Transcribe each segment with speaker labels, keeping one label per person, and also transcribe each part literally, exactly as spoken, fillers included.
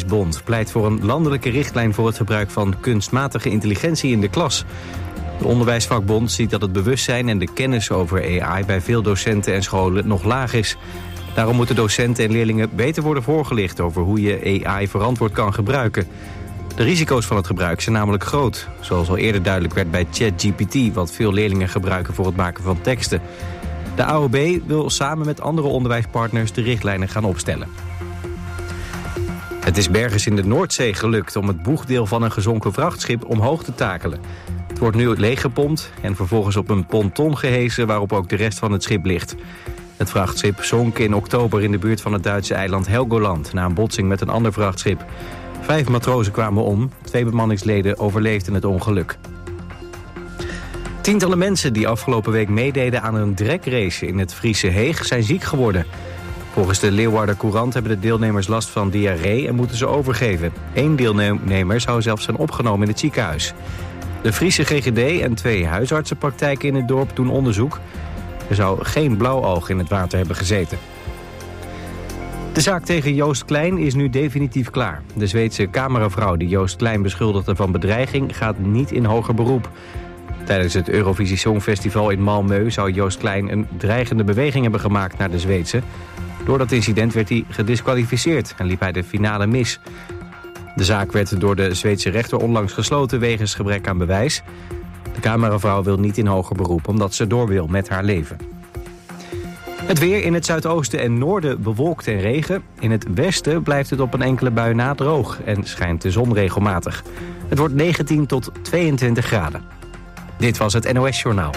Speaker 1: Onderwijsbond pleit voor een landelijke richtlijn voor het gebruik van kunstmatige intelligentie in de klas. De Onderwijsvakbond ziet dat het bewustzijn en de kennis over A I bij veel docenten en scholen nog laag is. Daarom moeten docenten en leerlingen beter worden voorgelicht over hoe je A I verantwoord kan gebruiken. De risico's van het gebruik zijn namelijk groot, zoals al eerder duidelijk werd bij ChatGPT, wat veel leerlingen gebruiken voor het maken van teksten. De A O B wil samen met andere onderwijspartners de richtlijnen gaan opstellen. Het is bergers in de Noordzee gelukt om het boegdeel van een gezonken vrachtschip omhoog te takelen. Het wordt nu leeggepompt en vervolgens op een ponton gehesen waarop ook de rest van het schip ligt. Het vrachtschip zonk in oktober in de buurt van het Duitse eiland Helgoland na een botsing met een ander vrachtschip. Vijf matrozen kwamen om, twee bemanningsleden overleefden het ongeluk. Tientallen mensen die afgelopen week meededen aan een drekrace in het Friese Heeg zijn ziek geworden. Volgens de Leeuwarder Courant hebben de deelnemers last van diarree en moeten ze overgeven. Eén deelnemer zou zelfs zijn opgenomen in het ziekenhuis. De Friese G G D en twee huisartsenpraktijken in het dorp doen onderzoek. Er zou geen blauwoog in het water hebben gezeten. De zaak tegen Joost Klein is nu definitief klaar. De Zweedse cameravrouw die Joost Klein beschuldigde van bedreiging gaat niet in hoger beroep. Tijdens het Eurovisie Songfestival in Malmö zou Joost Klein een dreigende beweging hebben gemaakt naar de Zweedse. Door dat incident werd hij gediskwalificeerd en liep hij de finale mis. De zaak werd door de Zweedse rechter onlangs gesloten wegens gebrek aan bewijs. De cameravrouw wil niet in hoger beroep omdat ze door wil met haar leven. Het weer in het zuidoosten en noorden bewolkt en regen. In het westen blijft het op een enkele bui na droog en schijnt de zon regelmatig. Het wordt negentien tot tweeëntwintig graden. Dit was het N O S Journaal.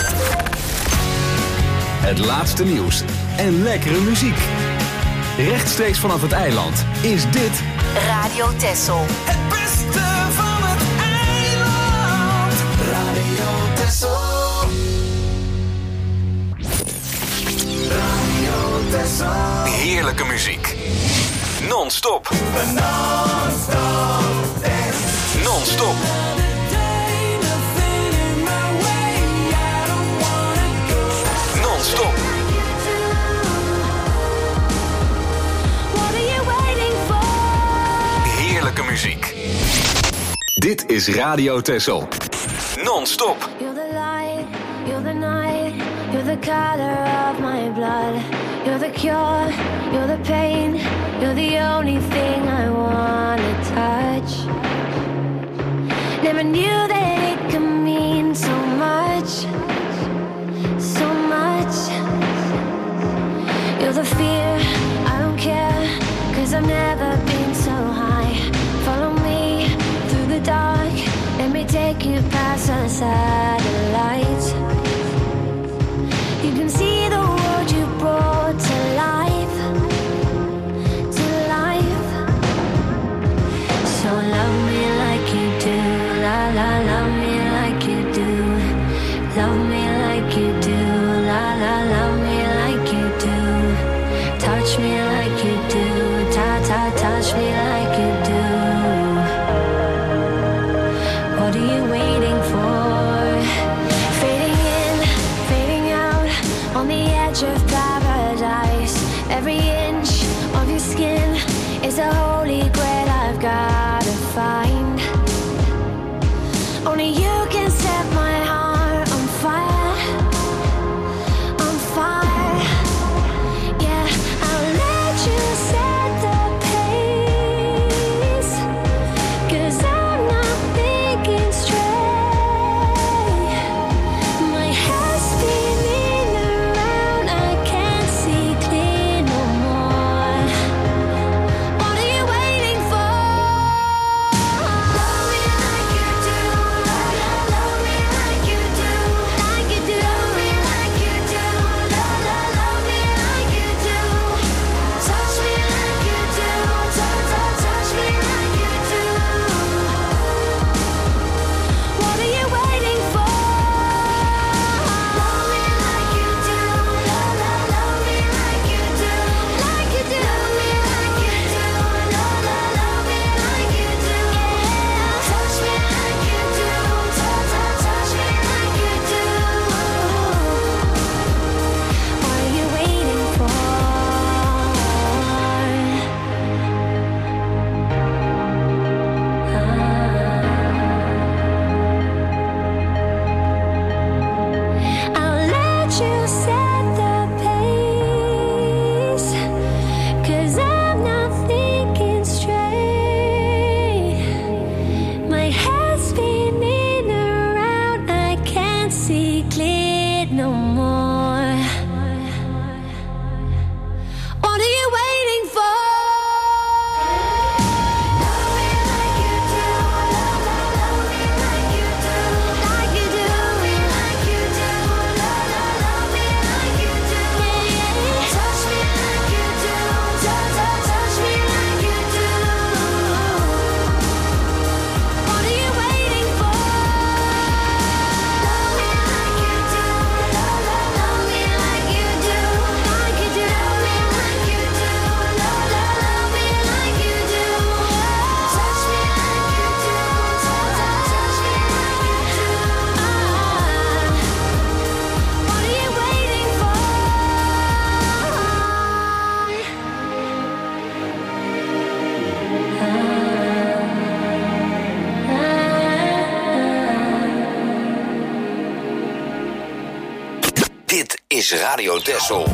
Speaker 2: Het laatste nieuws en lekkere muziek. Rechtstreeks vanaf het eiland is dit
Speaker 3: Radio Texel.
Speaker 4: Het beste van het eiland. Radio Texel. Radio Texel.
Speaker 2: heerlijke muziek. Non-stop.
Speaker 4: Non-stop.
Speaker 2: Non-stop. Non-stop. Heerlijke muziek. Dit is Radio Texel. Non-stop.
Speaker 5: You're the light, you're the night, you're the color of my blood. You're the cure, you're the pain, you're the only thing I wanna touch. Never knew that it could mean so much, so much. You're the fear, I don't care, 'cause I've never been so high. Follow me through the dark, let me take you past the satellites. You can see the world you brought to life, to life. So love me like you do, la la la.
Speaker 2: Radio Texel.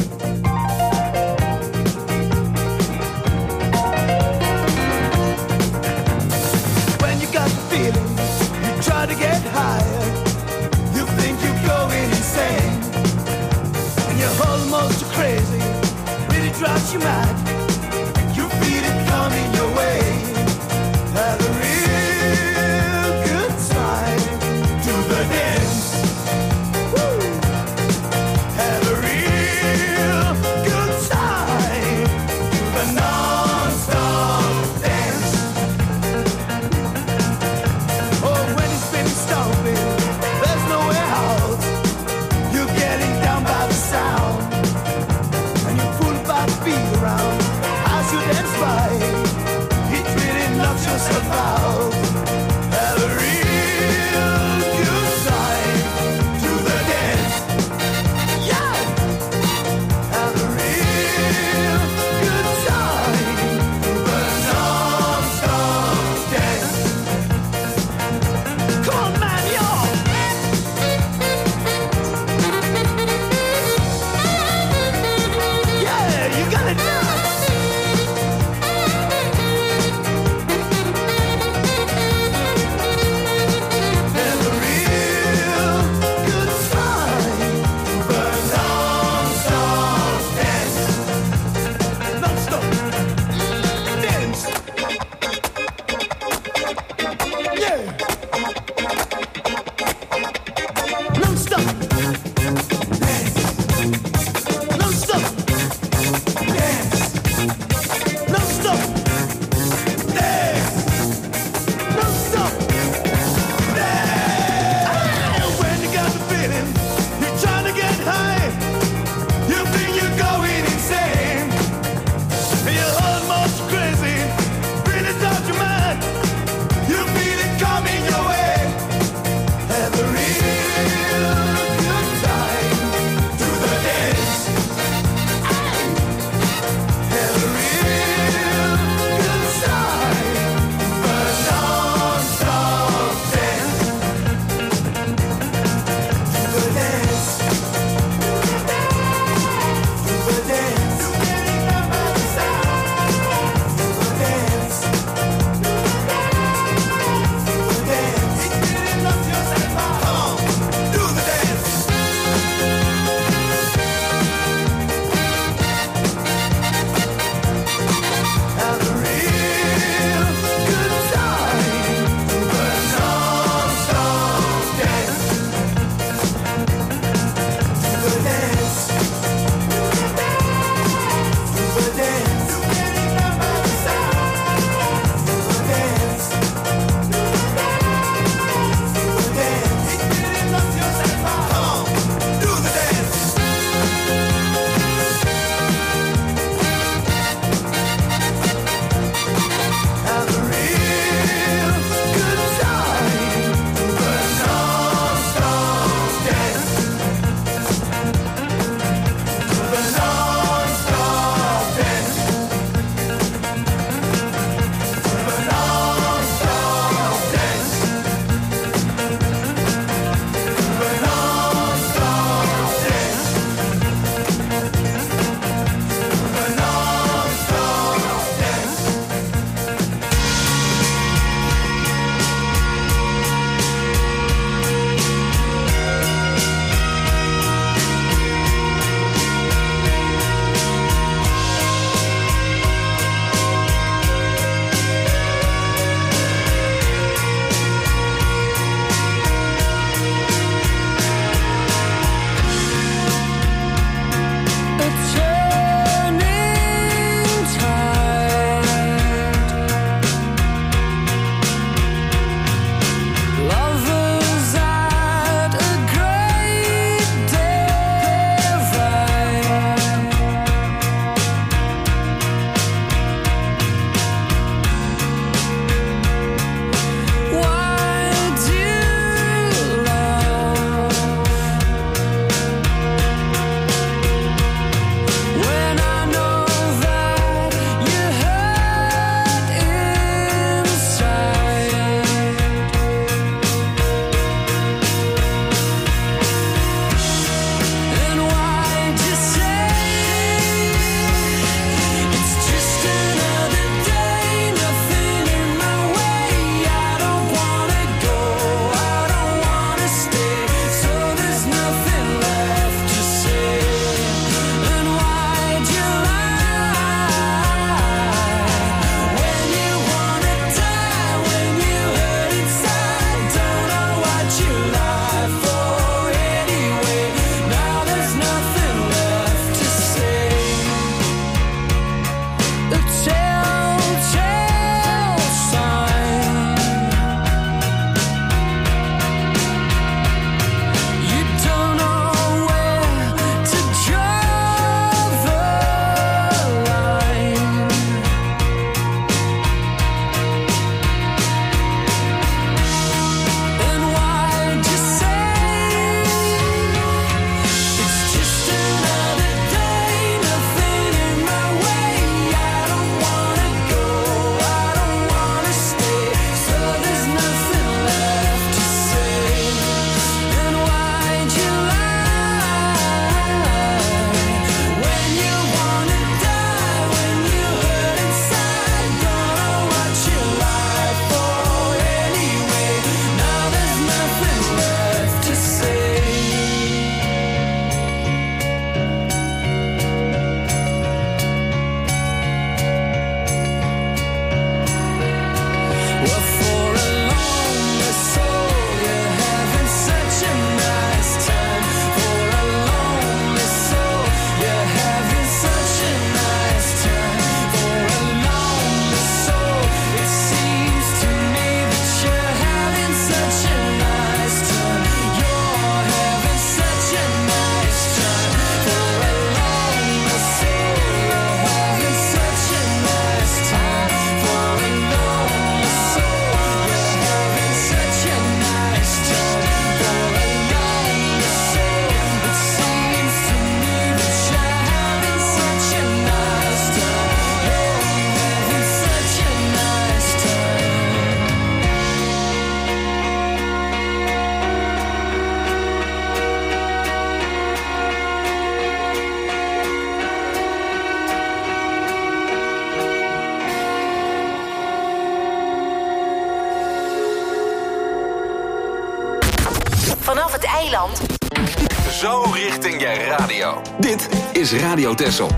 Speaker 4: When you got the feeling, you try to get higher. You think you're going insane, and you're almost crazy. Really drives you mad. You feel it coming your way. Have a real good time to the dance. Woo! Have a real good time to the non-stop dance. Oh, when it's been stomping, there's nowhere out. You're getting down by the sound, and you pull by the beat around.
Speaker 3: Vanaf het eiland.
Speaker 2: Zo richting je radio. Dit is Radio Texel.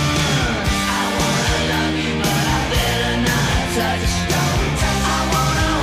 Speaker 4: I wanna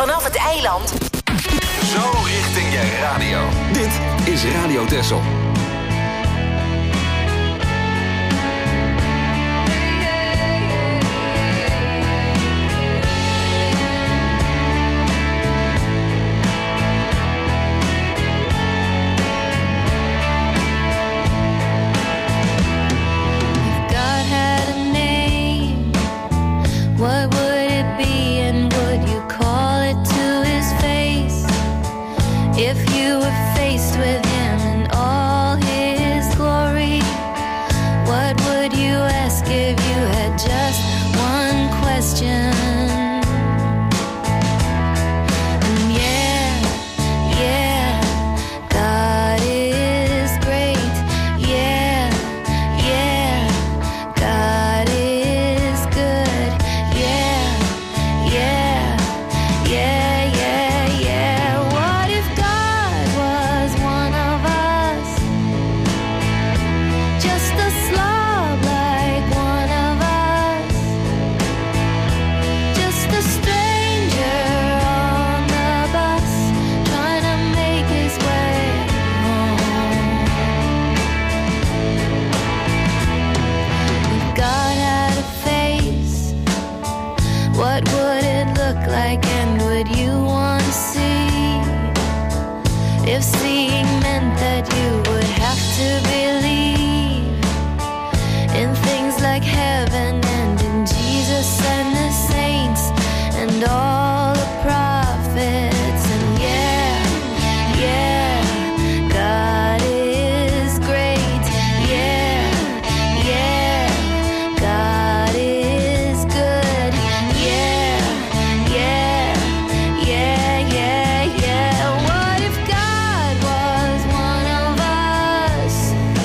Speaker 3: Vanaf het eiland.
Speaker 2: Zo richting je radio. Dit is Radio Texel.
Speaker 5: What would it be and would you call it to his face? If you were faced with him in all his glory, what would you ask if you had just one question? And yeah, yeah, God is great. Yeah, yeah, God is good. Yeah, yeah, yeah, yeah, yeah. What if God was one of us? Just a slob like one of us. Just a stranger on the bus, trying to make his way home. If God had a face, what would it look like and would you want to see? If seeing meant that you would have to believe in things like heaven and in Jesus and the saints and all the prophets. And yeah, yeah, God is great. Yeah, yeah, God is good. Yeah, yeah, yeah, yeah, yeah. What if God was one of us?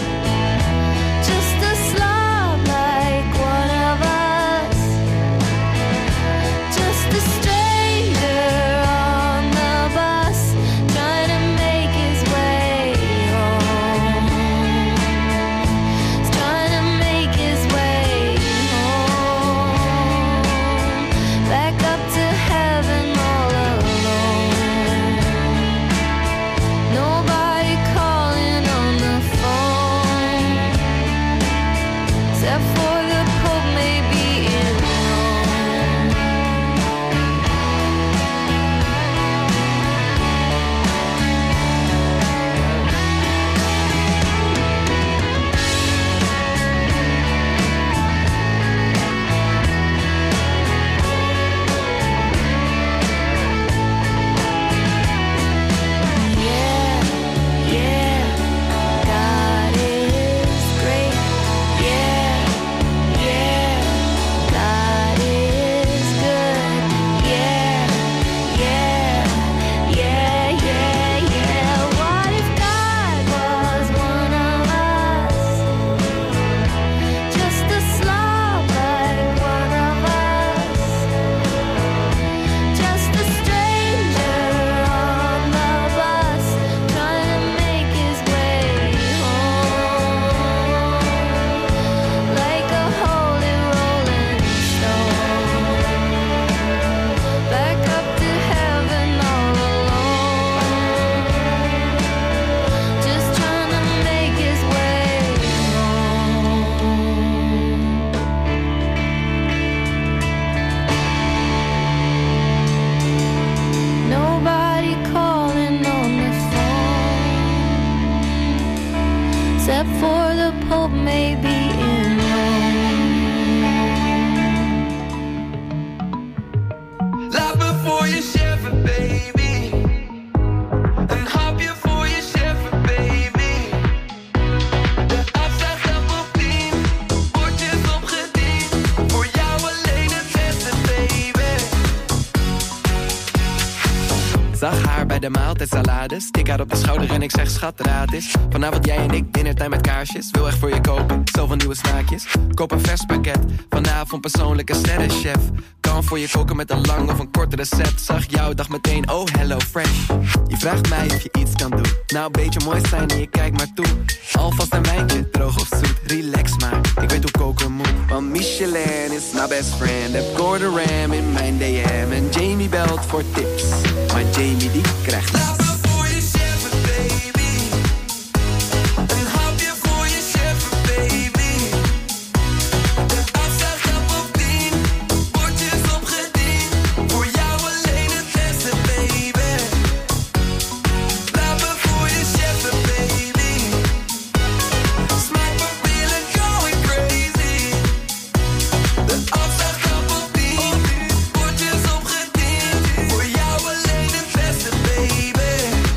Speaker 6: Zag haar bij de maaltijdsalades. Tik haar op de schouder en ik zeg schat, raad is. Vanavond jij en ik, dinnertijd met kaarsjes. Wil echt voor je koken, zoveel nieuwe smaakjes. Koop een vers pakket, vanavond persoonlijke sterrenchef. Kan voor je koken met een lang of een kort recept. Zag jou, dacht meteen, oh hello fresh. Je vraagt mij of je iets kan doen. Nou, een beetje mooi zijn en je kijkt maar toe. Alvast een wijntje, droog of zoet, relax maar. Ik weet hoe koken moet, want Michelin is my best friend. Heb Gordon Ram in mijn D M en Jamie belt voor tips. Maar Jamie die krijgt niks. Laat me voor je cheffen, baby. Een hapje voor je cheffen, baby. De afslagstap op tien, bordjes opgediend. Voor jou alleen het beste, baby. Laat me voor je cheffen, baby. Smaakpapillen going crazy. De afslagstap op tien, bordjes opgediend. Voor jou alleen het beste, baby.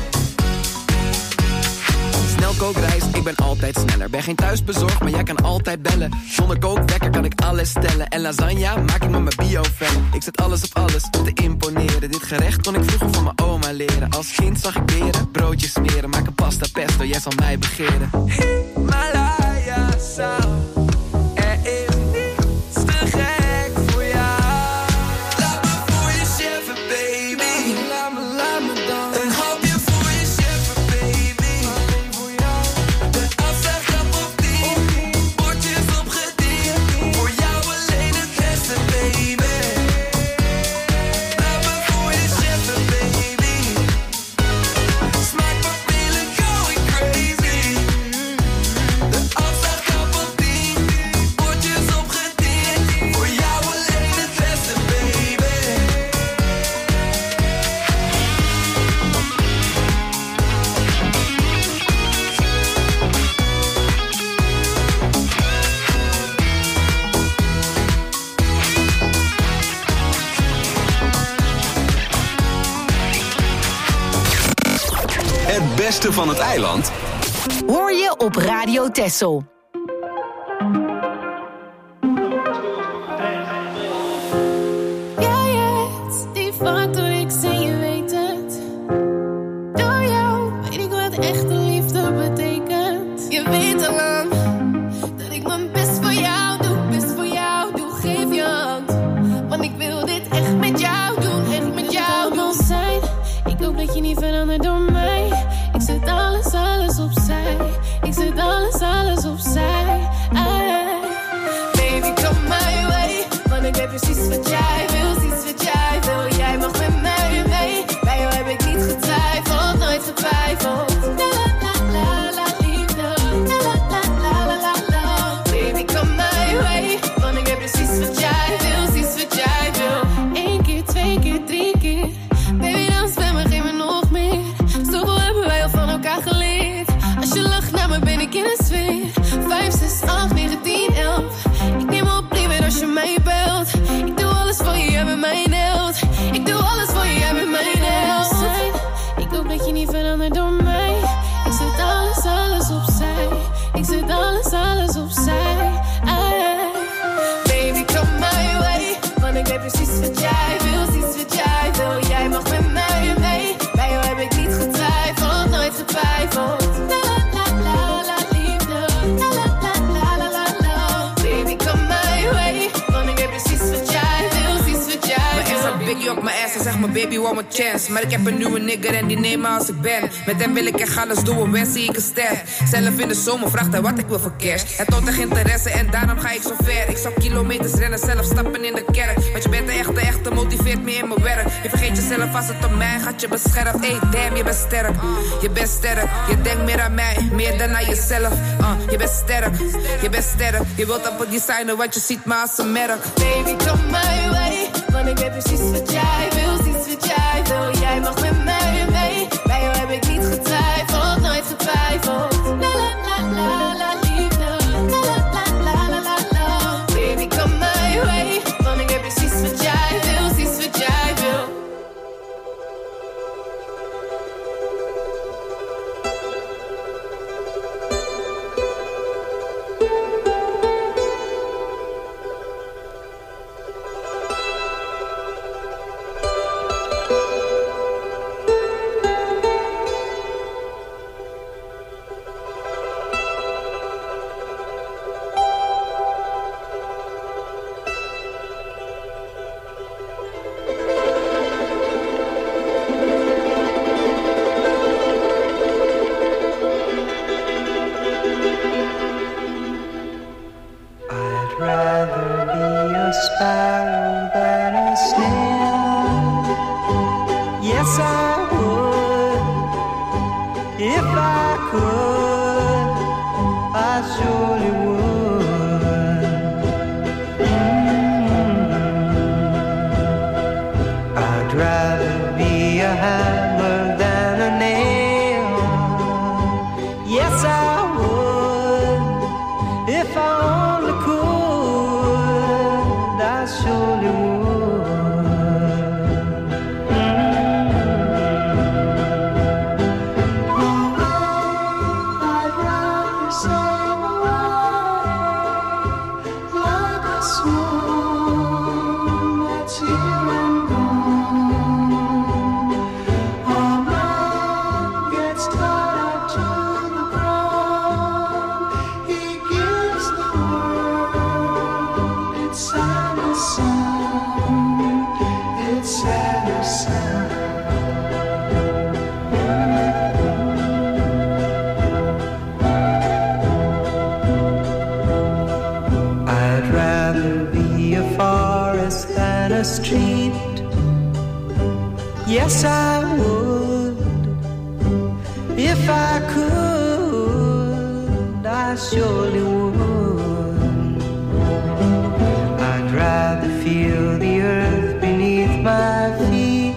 Speaker 6: Snel kookreis, ik ben altijd sneller. Ben geen thuisbezorgd, maar jij kan altijd bellen. Zonder kookwekker kan ik alles stellen. En lasagne maak ik met mijn bio-vel. Ik zet alles op alles om te imponeren. Dit gerecht kon ik vroeger van mijn oma leren. Als kind zag ik beren, broodjes smeren. Maak een pasta pesto, jij zal mij begeren. Himalaya saus, er is niets te gek voor jou. Laat me voor je cheffen, baby. Laat me, laat me dan. Een hapje voor je cheffen, baby. Alleen voor jou. De afslagstap op tien, bordjes opgediend. Voor jou alleen het beste, baby. Laat me voor je cheffen, baby. Smaakpapillen going crazy. De afslagstap op tien, bordjes opgediend. Voor jou alleen het beste, baby.
Speaker 2: Het beste van het eiland
Speaker 3: Hoor je op Radio Texel.
Speaker 5: Jij hebt die factor X en je weet het. Door jou weet ik wat echte liefde betekent. Je weet al lang dat ik mijn best voor jou doe, best voor jou doe. Geef je hand, want ik wil dit echt met jou doen, echt met jou doen. Zijn. Ik hoop dat je niet verandert door mij. Ik zet alles, alles opzij. Ik zet alles, alles opzij. Ay. Baby, come my way. Want ik weet precies wat jij wil, precies wat jij wil. Jij mag met mij mee. Bij jou heb ik niet getwijfeld, nooit getwijfeld. La la la la la liefde. La la la la la la la. Baby, come my way. Want ik weet precies wat jij wil, precies wat jij wil. Eén keer, twee keer, drie keer. Baby, dans bij me, geef me nog meer. Zoveel hebben wij al van elkaar geleerd. Als je lacht naar me, ben ik in een sfeer. Vijf, zes, acht, negen, tien, elf. Ik neem op liever als je mij belt. Ik doe alles voor je, jij bent mijn held. Ik doe alles voor je, jij bent mijn held. Ik hoop dat je niet verandert door mij. Ik zet alles, alles opzij. Ik zet alles, alles opzij. Ay. Baby, come my way. Want ik weet precies wat jij wil, precies wat jij wil. Jij mag met mij mee. Bij jou heb ik niet getwijfeld, nooit getwijfeld. La la la la la liefde. La la la la la la la. Baby, come my way. Want ik weet precies wat jij wil, precies wat jij wil.
Speaker 7: Mijn ex had biggie op mijn ass en zegt mijn baby one more chance. Maar ik heb een nieuwe nigger en die neem me als ik ben. Met hem wil ik echt alles doen, wens zie ik een ster. Zelf in de zomer vraagt hij wat ik wil voor cash. Het toont echt interesse en daarom ga ik zo ver. Ik zou kilometers rennen, zelf stappen in de kerk. Want je bent de echte, echte, motiveert me in mijn werk. Je vergeet jezelf als het op mij gaat, je beschermt. Ey, damn, je bent sterk, je bent sterk. Je denkt meer aan mij, meer dan aan jezelf. uh, Je bent sterk, je bent sterk. Je wilt op het designen, want je ziet me als een merk.
Speaker 5: Baby, come my way. Want ik weet precies wat jij wil, precies wat jij wil. Jij mag met mij mee. Bij jou heb ik niet getwijfeld, nooit getwijfeld. La la la la la liefde. La la la la la la la. Baby, come my way. Want ik weet precies wat jij wil, precies wat jij wil.
Speaker 4: Yes, I would. If I could, I surely would. Mm-hmm. I'd rather be a hammer than a nail. Yes, I would. If I only could, I surely would. Street. Yes, I would. If I could, I surely would. I'd rather feel the earth beneath my feet.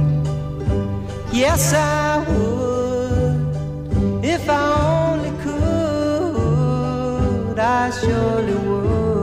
Speaker 4: Yes, I would. If I only could, I surely would.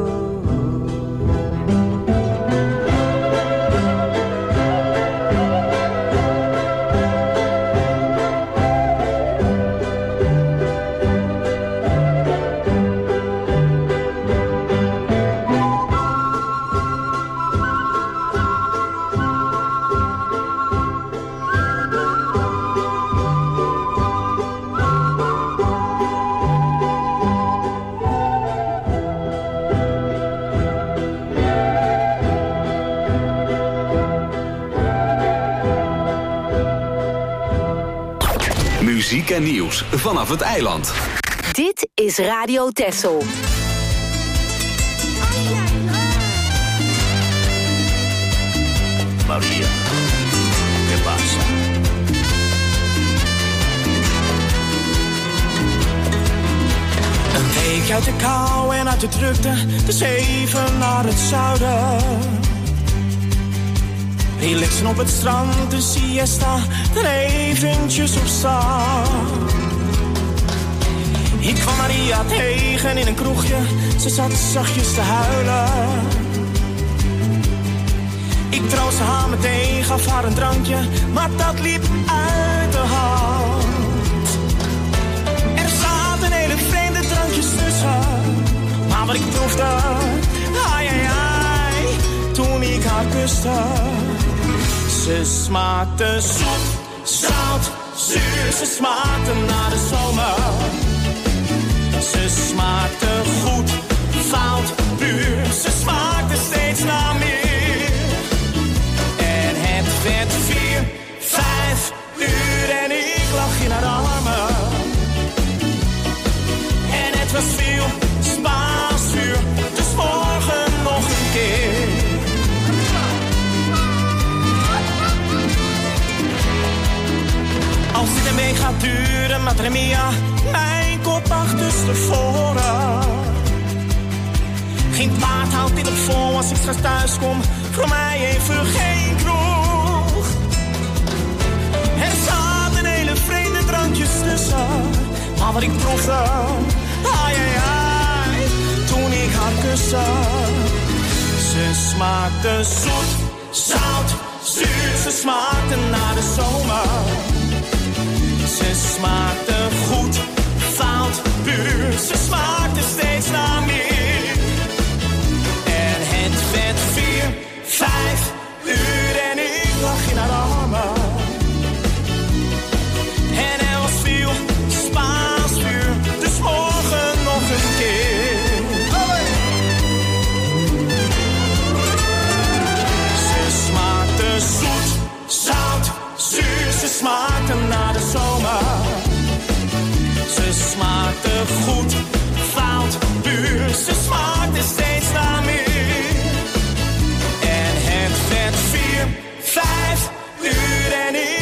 Speaker 2: Muziek en nieuws vanaf het eiland.
Speaker 3: Dit is Radio Texel.
Speaker 8: Maria, ¿qué pasa?
Speaker 9: Een week uit de kou en uit de drukte, dus even naar het zuiden. Relaxen op het strand, de siesta, er eventjes op staan. Ik kwam Maria tegen in een kroegje, ze zat zachtjes te huilen. Ik troostte haar meteen, gaf haar een drankje, maar dat liep uit de hand. Er zaten hele vreemde drankjes tussen, maar wat ik proefde, ai ai ai, toen ik haar kuste. Ze smaakte zoet, zout, zuur, ze smaakte naar de zomer. Ze smaakte goed, fout, puur, ze smaakte steeds naar meer. En het werd vier, vijf uur en ik lag in haar armen. En het was veel Spaans vuur, dus morgen nog een keer. Als dit ermee gaat duren, Madre Mia, mijn kop achterstevoren. Geen paard houdt dit op vol als ik straks thuis kom, voor mij even geen kroeg. Er zaten hele vreemde drankjes tussen, maar wat ik proefde, ai ai ai, toen ik haar kuste. Ze smaakte zoet, zout, zuur, ze smaakte naar de zomer. Ze smaakte goed, fout, puur, ze smaakte steeds naar meer. En het werd vier, vijf uur en ik lag in haar armen. En er was veel Spaans vuur, dus morgen nog een keer. Ze smaakte zoet, zout, zuur, ze smaakte naar de zomer. Ze smaakte goed, fout, puur, ze smaakte steeds naar meer. En het werd vier, vijf uur en ik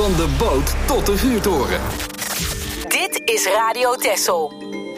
Speaker 2: Van de boot tot de vuurtoren.
Speaker 3: Dit is Radio Texel.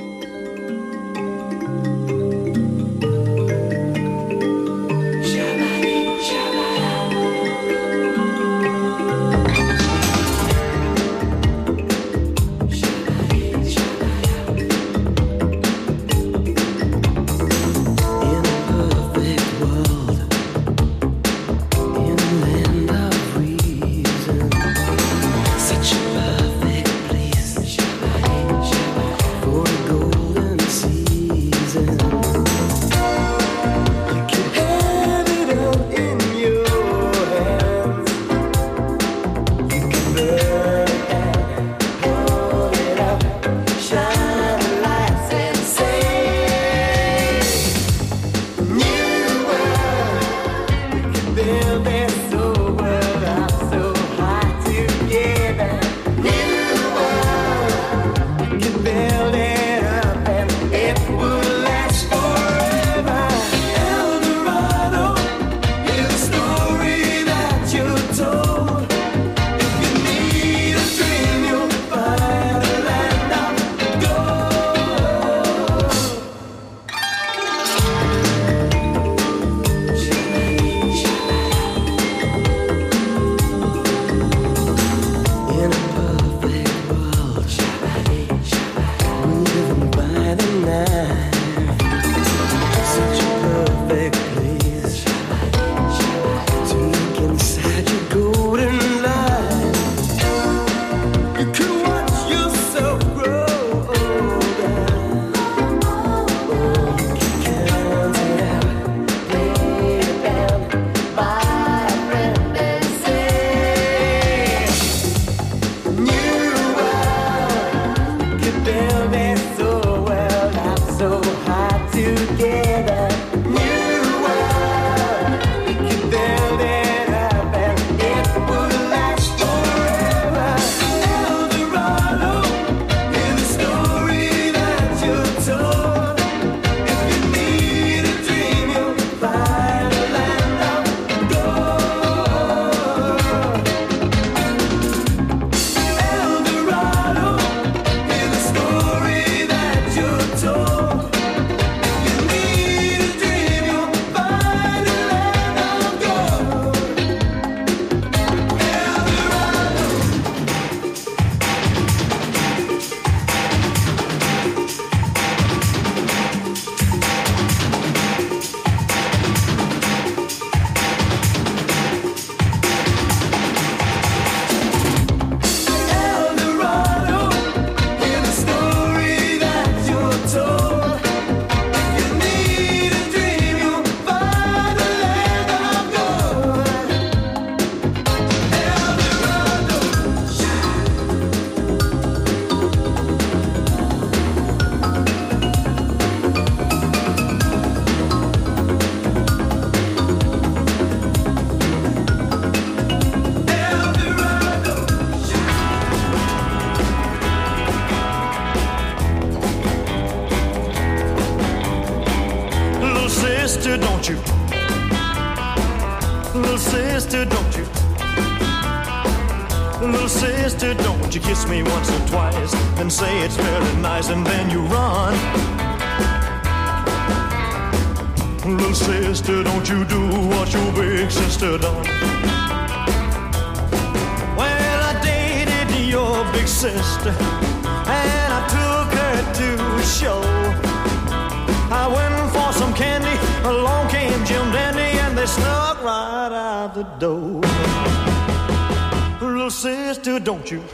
Speaker 9: Don't you,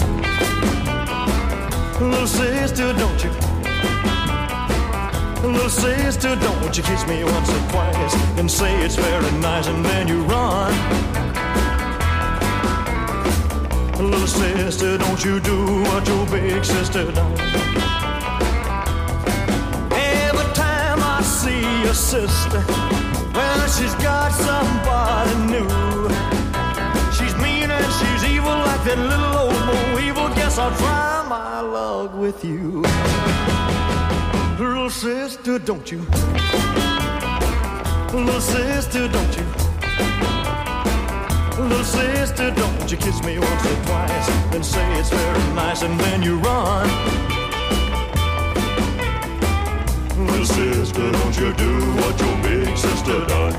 Speaker 9: little sister, don't you, little sister, don't you kiss me once or twice and say it's very nice and then you run. Little sister, don't you do what your big sister done. Every time I see your sister, well, she's got somebody new. She's mean and she's evil like that little old Bo Evil. Guess I'll try my luck with you. Little sister, don't you? Little sister, don't you? Little sister, don't you kiss me once or twice, then say it's very nice and then you run. Little sister, don't you do what your big sister done.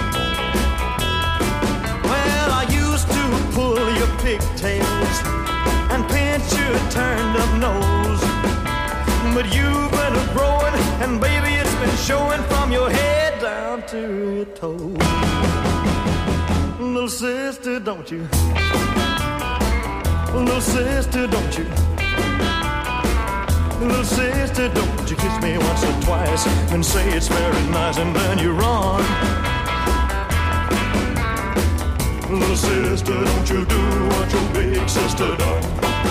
Speaker 9: Well, I used to pull your pigtails and pinch your turned up nose, but you've been growing, and baby, it's been showing from your head down to your toes. Little sister, don't you? Little sister, don't you? Little sister, don't you kiss me once or twice and say it's very nice and then you run. Little sister, don't you do what your big sister done.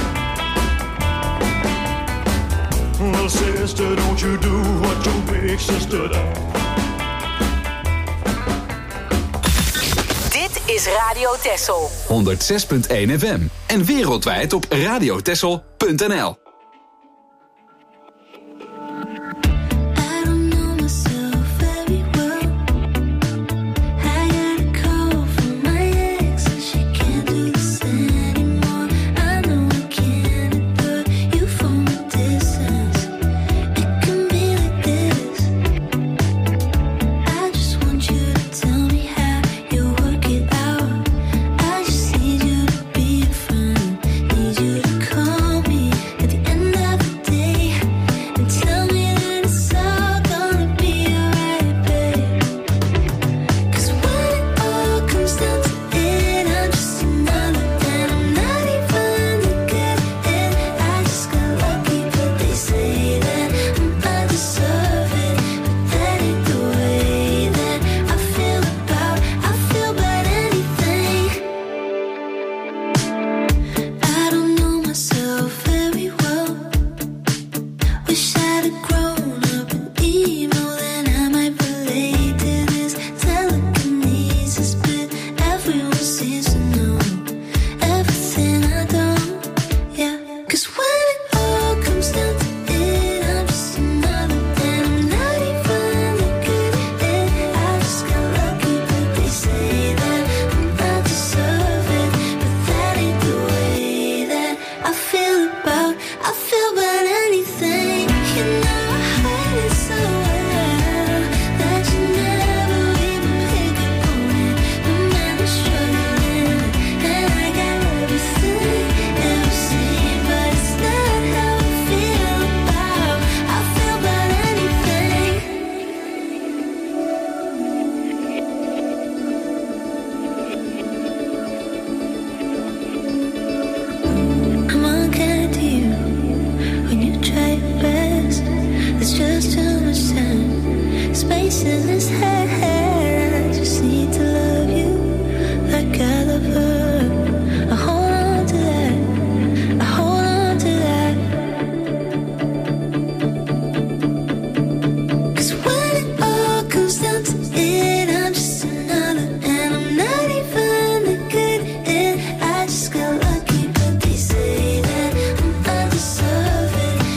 Speaker 9: Little sister, don't you do what your big sister done.
Speaker 3: Dit is Radio Texel.
Speaker 2: honderdzes punt één F M en wereldwijd op radiotexel punt n l.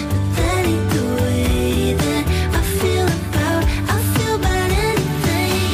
Speaker 5: Thing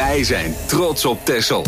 Speaker 2: Wij zijn trots op Texel.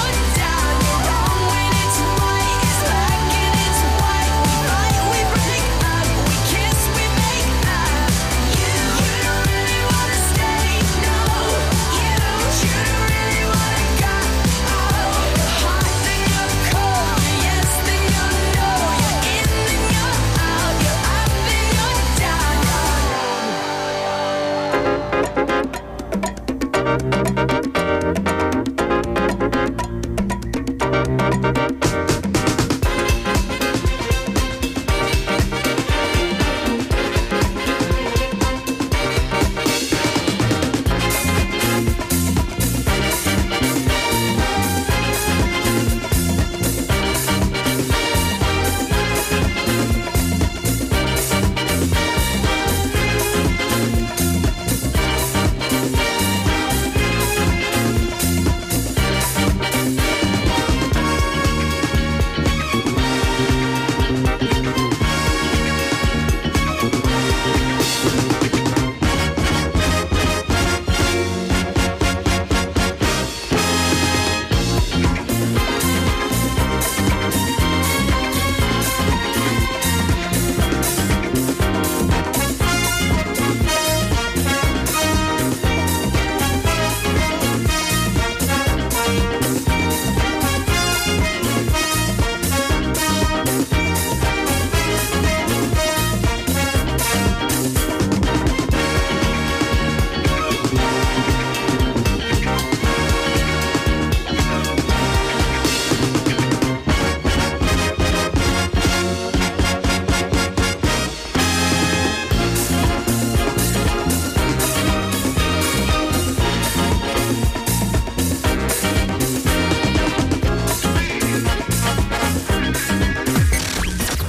Speaker 4: Break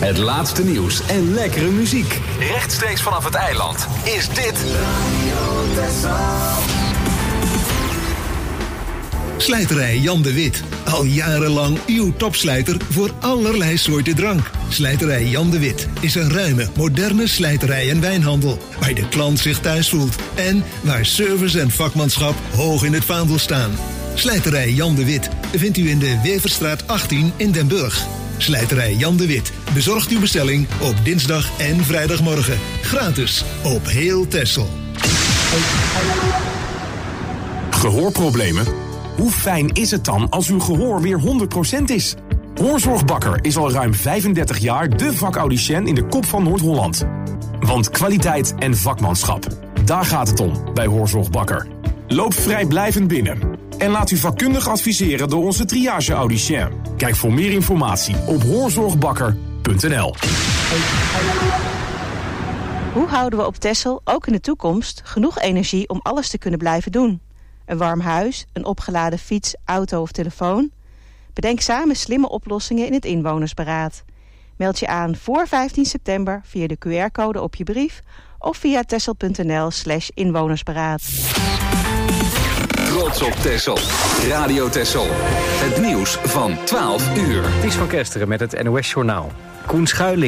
Speaker 2: Het laatste nieuws en lekkere muziek. Rechtstreeks vanaf het eiland is dit Radio Texel.
Speaker 10: Slijterij Jan de Wit. Al jarenlang uw topslijter voor allerlei soorten drank. Slijterij Jan de Wit is een ruime, moderne slijterij en wijnhandel. Waar de klant zich thuis voelt. En waar service en vakmanschap hoog in het vaandel staan. Slijterij Jan de Wit vindt u in de Weverstraat achttien in Den Burg. Slijterij Jan de Wit bezorgt uw bestelling op dinsdag en vrijdagmorgen. Gratis op heel Texel.
Speaker 11: Gehoorproblemen? Hoe fijn is het dan als uw gehoor weer honderd procent is? Hoorzorgbakker is al ruim vijfendertig jaar de vakaudiënt in de kop van Noord-Holland. Want kwaliteit en vakmanschap, daar gaat het om bij Hoorzorgbakker. Loop vrijblijvend binnen en laat u vakkundig adviseren door onze triage-audicien. Kijk voor meer informatie op hoorzorgbakker punt n l.
Speaker 12: Hoe houden we op Texel ook in de toekomst genoeg energie om alles te kunnen blijven doen? Een warm huis, een opgeladen fiets, auto of telefoon? Bedenk samen slimme oplossingen in het inwonersberaad. Meld je aan voor vijftien september via de Q R-code op je brief of via texel punt n l slash inwonersberaad.
Speaker 2: Trots op Texel. Radio Texel. Het nieuws van twaalf uur.
Speaker 1: Ties van Kesteren met het N O S Journaal. Koen Schuiling